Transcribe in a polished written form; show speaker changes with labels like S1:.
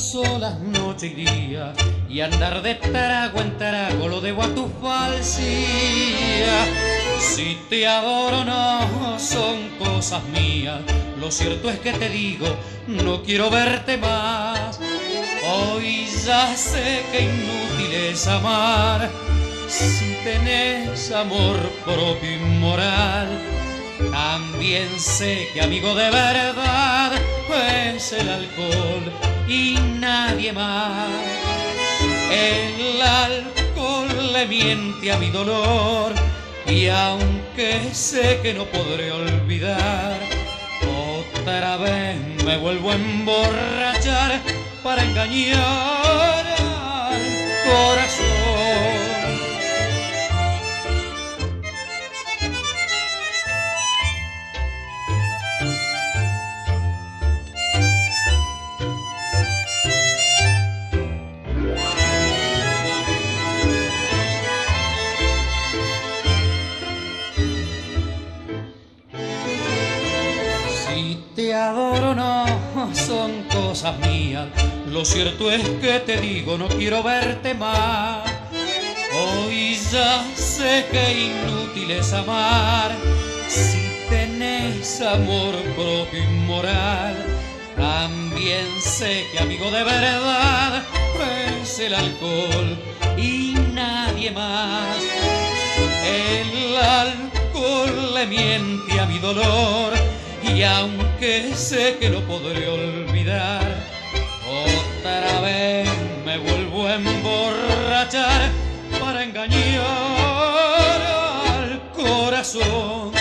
S1: solas noche y día, y andar de trago en trago lo debo a tu falsía. Si te adoro o no son cosas mías, lo cierto es que te digo, no quiero verte más. Hoy ya sé que inútil es amar, si tenés amor propio y moral. También sé que amigo de verdad es el alcohol y nadie más. El alcohol le miente a mi dolor, y aunque sé que no podré olvidar, otra vez me vuelvo a emborrachar para engañar al corazón. Te adoro o no son cosas mías, lo cierto es que te digo, no quiero verte más. Hoy ya sé que inútil es amar, si tenés amor propio y moral. También sé que amigo de verdad es el alcohol y nadie más. El alcohol le miente a mi dolor, y aunque sé que no podré olvidar, otra vez me vuelvo a emborrachar para engañar al corazón.